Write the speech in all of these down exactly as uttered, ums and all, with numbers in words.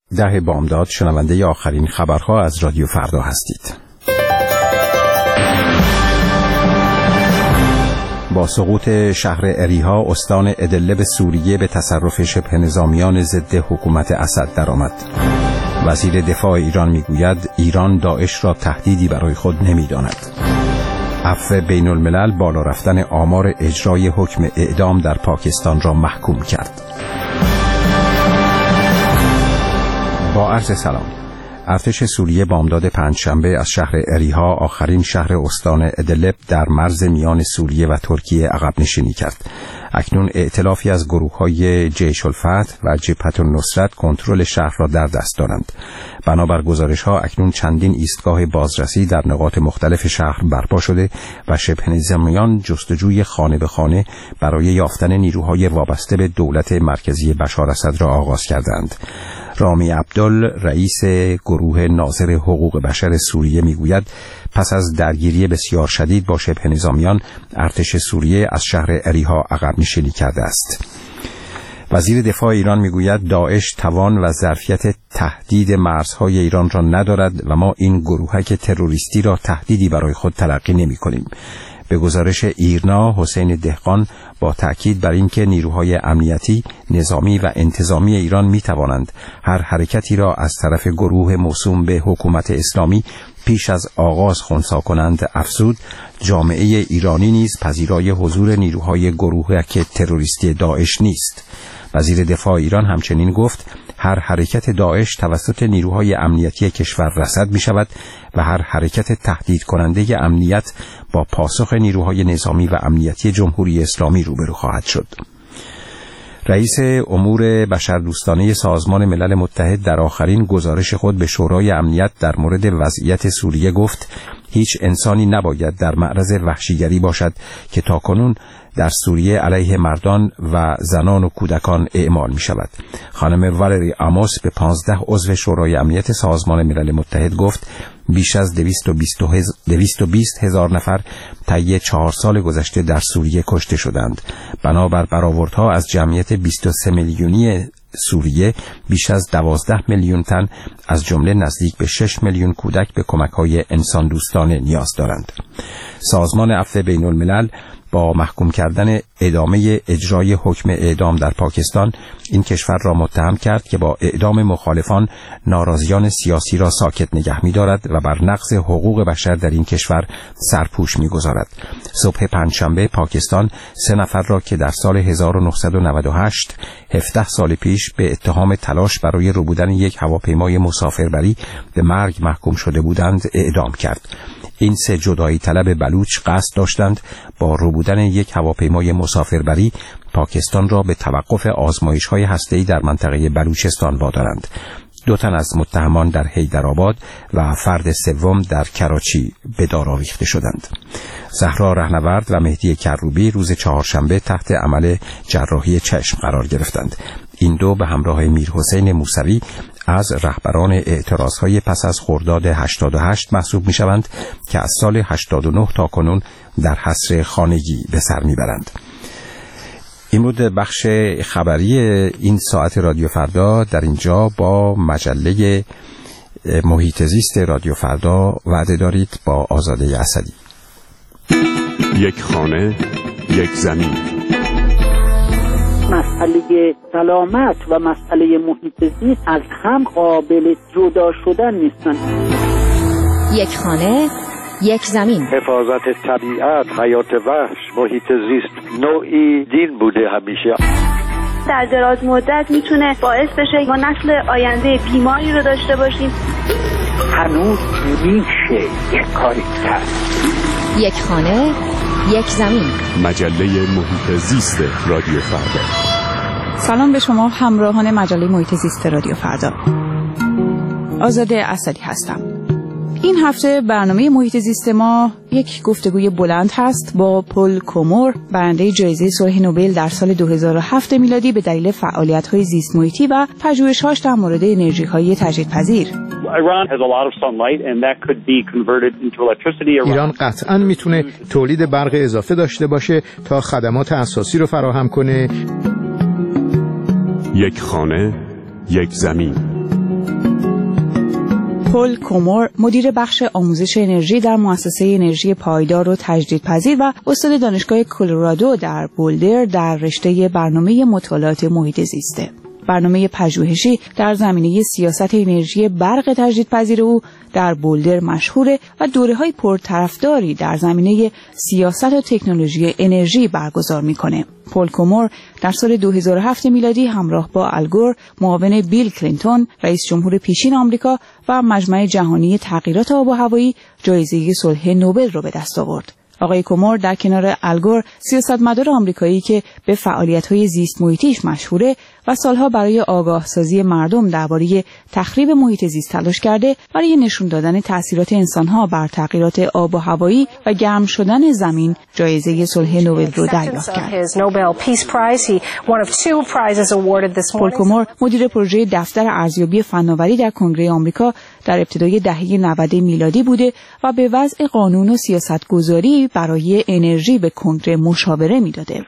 ده بامداد شنونده آخرین خبرها از رادیو فردا هستید. با سقوط شهر اریحا استان ادلب سوریه به تصرف شبه نظامیان ضد حکومت اسد درآمد. وزیر دفاع ایران میگوید ایران داعش را تهدیدی برای خود نمی‌داند. عفو بین الملل بالا رفتن آمار اجرای حکم اعدام در پاکستان را محکوم کرد. با عرض سلام. ارتش سوریه بامداد پنجشنبه از شهر اریحا، آخرین شهر استان ادلب در مرز میان سوریه و ترکیه، عقب نشینی کرد. اکنون ائتلافی از گروه‌های جیش الفتح و جبهة النصرت کنترل شهر را در دست دارند. بنابر گزارش‌ها اکنون چندین ایستگاه بازرسی در نقاط مختلف شهر برپا شده و شبه نظامیان جستجوی خانه به خانه برای یافتن نیروهای وابسته به دولت مرکزی بشار اسد را آغاز کردند. رامی عبدل، رئیس گروه ناظر حقوق بشر سوریه میگوید پس از درگیری بسیار شدید با شبه نظامیان، ارتش سوریه از شهر اریحا عقب نشینی کرده است. وزیر دفاع ایران میگوید داعش توان و ظرفیت تهدید مرزهای ایران را ندارد و ما این گروهک تروریستی را تهدیدی برای خود تلقی نمی کنیم. به گزارش ایرنا، حسین دهقان با تأکید بر اینکه نیروهای امنیتی، نظامی و انتظامی ایران می توانند هر حرکتی را از طرف گروه موسوم به حکومت اسلامی پیش از آغاز خنثی کنند، افزود جامعه ایرانی نیز پذیرای حضور نیروهای گروهک تروریستی داعش نیست. وزیر دفاع ایران همچنین گفت هر حرکت داعش توسط نیروهای امنیتی کشور رصد می شود و هر حرکت تهدید کننده امنیت با پاسخ نیروهای نظامی و امنیتی جمهوری اسلامی روبرو خواهد شد. رئیس امور بشردوستانه سازمان ملل متحد در آخرین گزارش خود به شورای امنیت در مورد وضعیت سوریه گفت هیچ انسانی نباید در معرض وحشیگری باشد که تاکنون در سوریه علیه مردان و زنان و کودکان اعمال می شود. خانم والری آموس به پانزده عضو شورای امنیت سازمان ملل متحد گفت بیش از دویست و بیست هزار نفر طی چهار سال گذشته در سوریه کشته شدند. بنابر برآوردها از جمعیت بیست و سه میلیونی سوریه، بیش از دوازده میلیون تن از جمله نزدیک به شش میلیون کودک به کمک‌های انسان دوستانه نیاز دارند. سازمان عفو بین الملل با محکوم کردن ادامه اجرای حکم اعدام در پاکستان این کشور را متهم کرد که با اعدام مخالفان ناراضیان سیاسی را ساکت نگه می‌دارد و بر نقض حقوق بشر در این کشور سرپوش می‌گذارد. صبح پنجشنبه پاکستان سه نفر را که در سال هزار و نهصد و نود و هشت، هفده سال پیش به اتهام تلاش برای ربودن یک هواپیمای مسافربری به مرگ محکوم شده بودند اعدام کرد. این سه جدایی طلب بلوچ قصد داشتند با ربودن یک هواپیمای مسافربری پاکستان را به توقف آزمایش‌های هسته‌ای در منطقه بلوچستان وادارند. دو تن از متهمان در حیدرآباد و فرد سوم در کراچی به دار آویخته شدند. زهرا رهنورد و مهدی کروبی روز چهارشنبه تحت عمل جراحی چشم قرار گرفتند. این دو به همراه میرحسین موسوی از رهبران اعتراضهای پس از خرداد هشتاد و هشت محسوب می‌شوند که از سال هشتاد و نه تا کنون در حصر خانگی به سر می‌برند. این بود بخش خبری این ساعت رادیو فردا. در اینجا با مجله محیط زیست رادیو فردا وعده دارید با آزاده اسدی. یک خانه، یک زمین. مسئله سلامت و مسئله محیط زیست از هم قابل جدا شدن نیستن. یک خانه، یک زمین. حفاظت طبیعت، حیات وحش، محیط زیست نوعی دین بوده همیشه. در دراز مدت میتونه باعث بشه ما نسل آینده بیماری رو داشته باشیم. هنوز میشه یک کاری کرد. یک خانه، یک زمین. مجله محیط زیست رادیو فردا. سلام به شما همراهان مجله محیط زیست رادیو فردا. آزاده اسدی هستم. این هفته برنامه محیط زیست ما یک گفتگوی بلند هست با پل کومور، برنده جایزه صلح نوبل در سال دو هزار و هفت میلادی به دلیل فعالیت‌های زیست محیطی و پژوهش‌هاش در مورد انرژی‌های تجدیدپذیر. ایران قطعاً میتونه تولید برق اضافه داشته باشه تا خدمات اساسی رو فراهم کنه. یک خانه، یک زمین. پل کومور مدیر بخش آموزش انرژی در مؤسسه انرژی پایدار و تجدیدپذیر و استاد دانشگاه کلرادو در بولدر در رشته برنامه مطالعات محیط زیسته. برنامه پژوهشی در زمینه سیاست انرژی برق تجدیدپذیر او در بولدر مشهوره و دوره‌های پرطرفداری در زمینه سیاست و تکنولوژی انرژی برگزار می‌کنه. پل کومور در سال دو هزار و هفت میلادی همراه با الگور، معاون بیل کلینتون، رئیس جمهور پیشین آمریکا و مجمع جهانی تغییرات آب و هوایی جایزه صلح نوبل را به دست آورد. آقای کومور در کنار الگور سیاستمدار آمریکایی که به فعالیت‌های زیست محیطیش مشهوره و سالها برای آگاهسازی مردم درباره تخریب محیط زیست تلاش کرده، برای نشون دادن تأثیرات انسان‌ها بر تغییرات آب و هوایی و گرم شدن زمین جایزه صلح نوبل رو دریافت کرد. پل کومور مدیر پروژه دفتر ارزیابی فناوری در کنگره آمریکا در ابتدای دهه نود میلادی بوده و به وضع قانون و سیاستگذاری برای انرژی به کنگره مشاوره میداده.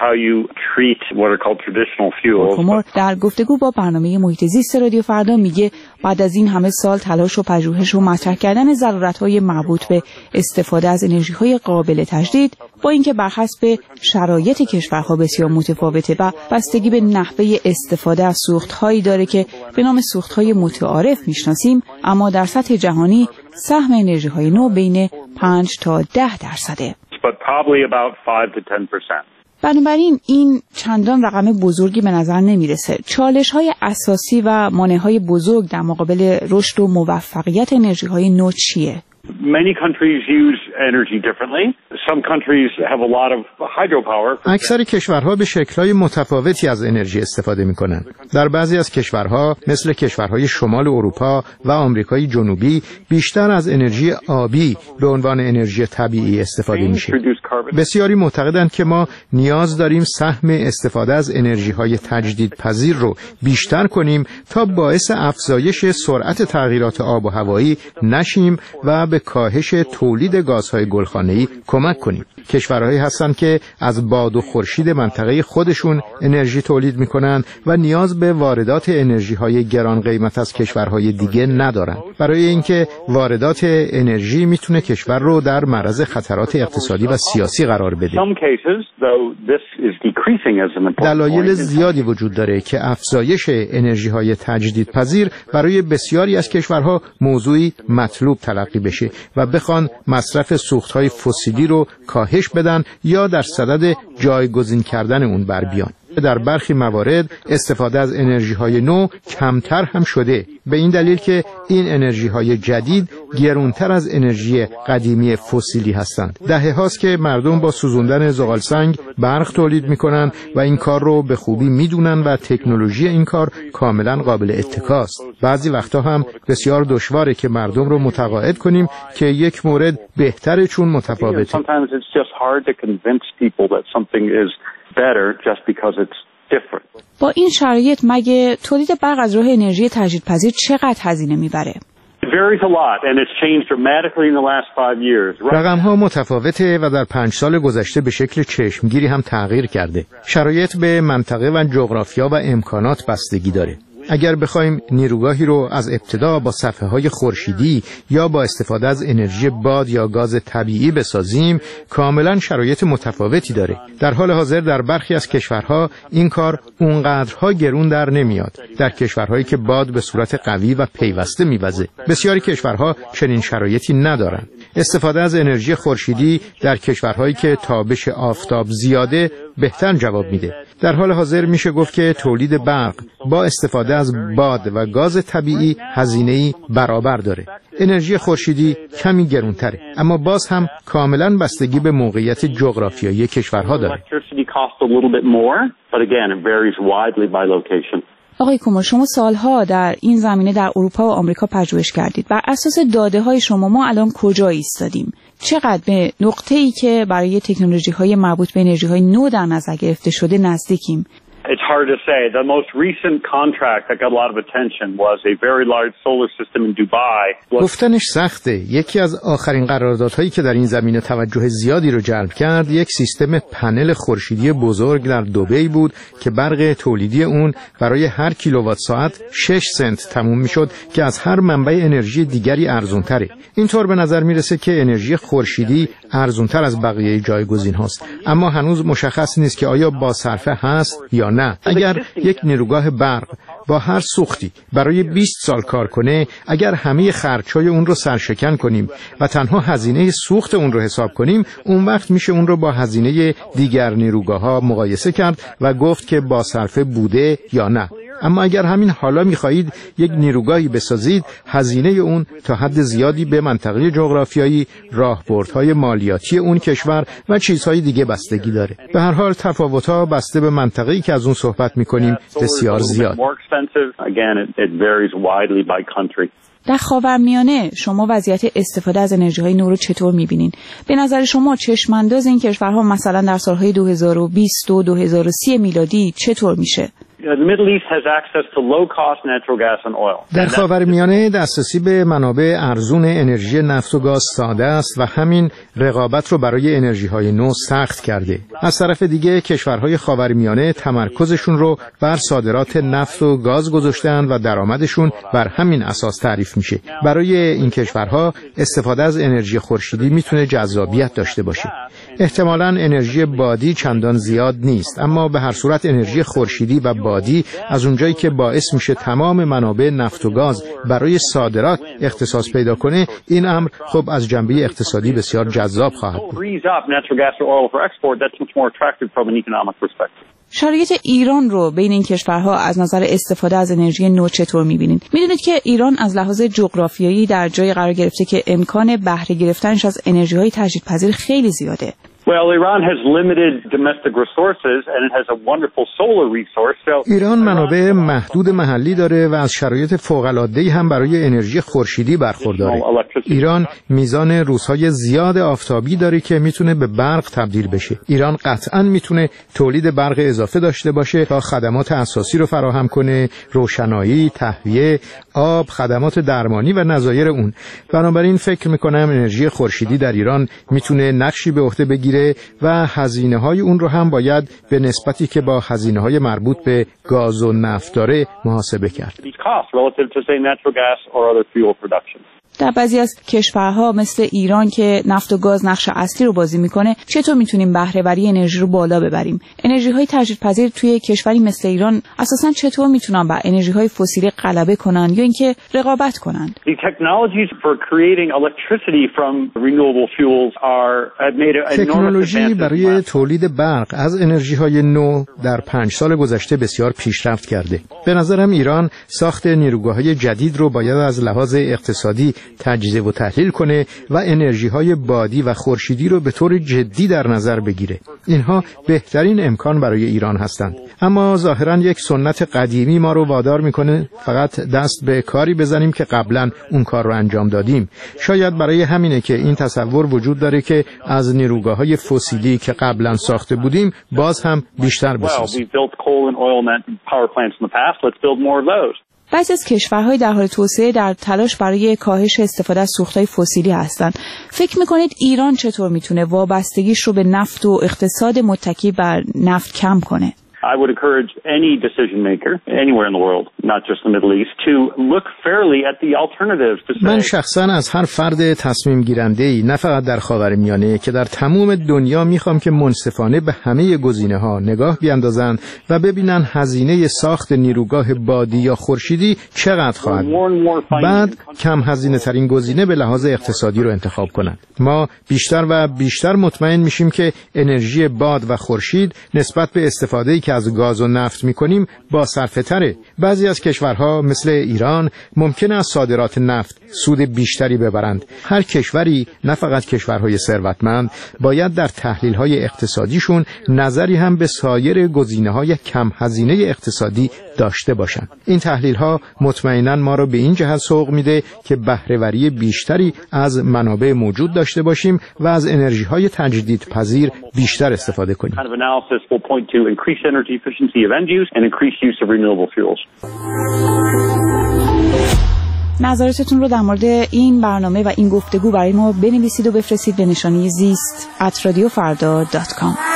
کومور در گفتگو با برنامه محیط زیست رادیو فردا میگه بعد از این همه سال تلاش و پژوهش و مطرح کردن ضرورت‌های مربوط به استفاده از انرژی‌های قابل تجدید، با اینکه بر حسب شرایط کشورها بسیار متفاوته و بستگی به نحوه استفاده از سوخت‌هایی داره که به نام سوخت‌های متعارف میشناسیم، اما در سطح جهانی سهم انرژی‌های نو بین پنج تا ده درصده. بنابراین این چندان رقم بزرگی به نظر نمیرسه. چالش‌های اساسی و مانع‌های بزرگ در مقابل رشد و موفقیت انرژی‌های نو چیه؟ Many countries use energy differently. Some countries have a lot of hydropower. اکثر کشورها به شکل‌های متفاوتی از انرژی استفاده می‌کنند. در بعضی از کشورها مثل کشورهای شمال اروپا و آمریکای جنوبی بیشتر از انرژی آبی به عنوان انرژی طبیعی استفاده میشه. بسیاری معتقدند که ما نیاز داریم سهم استفاده از انرژی‌های تجدیدپذیر رو بیشتر کنیم تا باعث افزایش سرعت تغییرات آب و هوایی نشیم و به کاهش تولید گازهای گلخانه‌ای کمک کنیم. کشورهایی هستند که از باد و خورشید منطقه خودشون انرژی تولید می‌کنند و نیاز به واردات انرژی‌های گران قیمت از کشورهای دیگه ندارند. برای اینکه واردات انرژی میتونه کشور رو در معرض خطرات اقتصادی و سیاسی قرار بده. دلایل زیادی وجود داره که افزایش انرژی‌های تجدیدپذیر برای بسیاری از کشورها موضوعی مطلوب تلقی بشه و بخوان مصرف سوخت‌های فسیلی رو کاهش بدن یا در صدد جایگزین کردن اون بر بیان. در برخی موارد استفاده از انرژی‌های نو کمتر هم شده، به این دلیل که این انرژی‌های جدید گرانتر از انرژی قدیمی فسیلی هستند. دهه هاست که مردم با سوزوندن زغالسنگ برق تولید می‌کنند و این کار رو به خوبی می‌دونن و تکنولوژی این کار کاملاً قابل اتکاست. بعضی وقتا هم بسیار دشواره که مردم رو متقاعد کنیم که یک مورد بهتره چون متفاوته. با این شرایط مگه تولید برق از راه انرژی تجدیدپذیر چقدر هزینه میبره؟ رقم‌ها متفاوته و در پنج سال گذشته به شکل چشمگیری هم تغییر کرده. شرایط به منطقه و جغرافیا و امکانات بستگی داره. اگر بخوایم نیروگاهی رو از ابتدا با صفحه‌های خورشیدی یا با استفاده از انرژی باد یا گاز طبیعی بسازیم، کاملا شرایط متفاوتی داره. در حال حاضر در برخی از کشورها این کار اونقدرها گرون در نمیاد. در کشورهایی که باد به صورت قوی و پیوسته میوزه، بسیاری کشورها چنین شرایطی ندارن. استفاده از انرژی خورشیدی در کشورهایی که تابش آفتاب زیاده بهتر جواب میده. در حال حاضر میشه گفت که تولید برق با استفاده از باد و گاز طبیعی هزینه‌ای برابر داره. انرژی خورشیدی کمی گرانتره، اما باز هم کاملا بستگی به موقعیت جغرافیایی کشورها داره. آقای کومور، شما سالها در این زمینه در اروپا و آمریکا پژوهش کردید. بر اساس داده‌های شما ما الان کجا ایستادیم؟ چقدر به نقطه‌ای که برای تکنولوژی‌های مربوط به انرژی‌های نو در نظر گرفته شده نزدیکیم؟ It's hard to say. The most recent contract that got a lot of attention was a very large solar system in Dubai. گفتنش سخته. یکی از آخرین قراردادهایی که در این زمینه توجه زیادی رو جلب کرد، یک سیستم پنل خورشیدی بزرگ در دبی بود که برق تولیدی اون برای هر کیلووات ساعت شش سنت تموم میشد که از هر منبع انرژی دیگری ارزان‌تره. اینطور به نظر میرسه که انرژی خورشیدی ارزان‌تر از بقیه جایگزین هاست، اما هنوز مشخص نیست که آیا با صرفه هست یا نه. اگر یک نیروگاه برق با هر سوختی برای بیست سال کار کنه، اگر همه خرج‌های اون رو سرشکن کنیم و تنها هزینه سوخت اون رو حساب کنیم، اون وقت میشه اون رو با هزینه دیگر نیروگاه‌ها مقایسه کرد و گفت که با صرفه بوده یا نه. اما اگر همین حالا می‌خواهید یک نیروگاهی بسازید، هزینه اون تا حد زیادی به منطقه جغرافیایی، راهبردهای مالیاتی اون کشور و چیزهای دیگه بستگی داره. به هر حال تفاوت‌ها بسته به منطقه‌ای که از اون صحبت می‌کنیم بسیار زیاد. در خاورمیانه شما وضعیت استفاده از انرژی‌های نو رو چطور می‌بینین؟ به نظر شما چشم‌انداز این کشورها مثلا در سال‌های دو هزار و بیست و دو هزار و سی میلادی چطور میشه؟ در خاورمیانه دسترسی به منابع ارزون انرژی نفت و گاز ساده است و همین رقابت رو برای انرژی‌های نو سخت کرده. از طرف دیگه کشورهای خاورمیانه تمرکزشون رو بر صادرات نفت و گاز گذاشتن و درآمدشون بر همین اساس تعریف میشه. برای این کشورها استفاده از انرژی خورشیدی میتونه جذابیت داشته باشه. احتمالاً انرژی بادی چندان زیاد نیست، اما به هر صورت انرژی خورشیدی و بادی از اونجایی که باعث میشه تمام منابع نفت و گاز برای صادرات اختصاص پیدا کنه، این امر خب از جنبه اقتصادی بسیار جذاب خواهد بود. شرایط ایران رو بین این کشورها از نظر استفاده از انرژی نو چطور می‌بینید؟ می‌دونید که ایران از لحاظ جغرافیایی در جای قرار گرفته که امکان بهره گرفتنش از انرژی‌های تجدیدپذیر خیلی زیاده. ایران منابع محدود محلی داره و از شرایط فوق‌العاده‌ای هم برای انرژی خورشیدی برخورداره. ایران میزان روزهای زیاد آفتابی داره که میتونه به برق تبدیل بشه. ایران قطعاً میتونه تولید برق اضافه داشته باشه تا خدمات اساسی رو فراهم کنه، روشنایی، تهویه، آب، خدمات درمانی و نظایر اون. بنابراین فکر میکنم انرژی خورشیدی در ایران میتونه نقشی به عهده بگیره و هزینه‌های اون رو هم باید به نسبتی که با هزینه‌های مربوط به گاز و نفت داره محاسبه کرد. در بعضی از کشورها مثل ایران که نفت و گاز نقش اصلی رو بازی میکنه، چطور میتونیم بهره وری انرژی رو بالا ببریم؟ انرژی‌های تجدیدپذیر توی کشوری مثل ایران اساساً چطور میتونن بر انرژی‌های فسیلی غلبه کنن یا اینکه رقابت کنن؟ تکنولوژی برای تولید برق از انرژی‌های نو در پنج سال گذشته بسیار پیشرفت کرده. به نظرم ایران ساخت نیروگاه‌های جدید رو باید از لحاظ اقتصادی تجزیه و تحلیل کنه و انرژی‌های بادی و خورشیدی رو به طور جدی در نظر بگیره. اینها بهترین امکان برای ایران هستند. اما ظاهراً یک سنت قدیمی ما رو وادار میکنه فقط دست به کاری بزنیم که قبلا اون کار رو انجام دادیم. شاید برای همینه که این تصور وجود داره که از نیروگاه‌های فسیلی که قبلا ساخته بودیم باز هم بیشتر بسازیم. بعضی از کشورهای در حال توسعه در تلاش برای کاهش استفاده از سوختهای فسیلی هستند. فکر میکنید ایران چطور میتونه وابستگیش رو به نفت و اقتصاد متکی بر نفت کم کنه؟ I would encourage any decision maker anywhere in the world, not just the Middle East, to look fairly at the alternatives to say. من شخصا از هر فرد تصمیم گیرنده‌ای نه فقط در خاورمیانه که در تمام دنیا میخوام که منصفانه به همه گزینه‌ها نگاه بیاندازن و ببینن هزینه ساخت نیروگاه بادی یا خورشیدی چقدر خواهد بود. بعد کم هزینه ترین گزینه به لحاظ اقتصادی رو انتخاب کنند. ما بیشتر و بیشتر مطمئن میشیم که انرژی باد و خورشید نسبت به استفاده‌ای که از گاز و نفت میکنیم با صرفه تره. بعضی از کشورها مثل ایران ممکنه از صادرات نفت سود بیشتری ببرند. هر کشوری، نه فقط کشورهای ثروتمند، باید در تحلیل‌های اقتصادیشون نظری هم به سایر گزینه‌های کم هزینه اقتصادی داشته باشند. این تحلیل‌ها مطمئناً ما رو به این جهت سوق میده که بهره‌وری بیشتری از منابع موجود داشته باشیم و از انرژی‌های تجدیدپذیر بیشتر استفاده کنیم. energy efficiency of end use and increased use of renewable fuels. نظراتتون رو در مورد این برنامه و این گفتگو برای ما بنویسید و بفرستید به نشانی زیست ات رادیو فردا دات کام.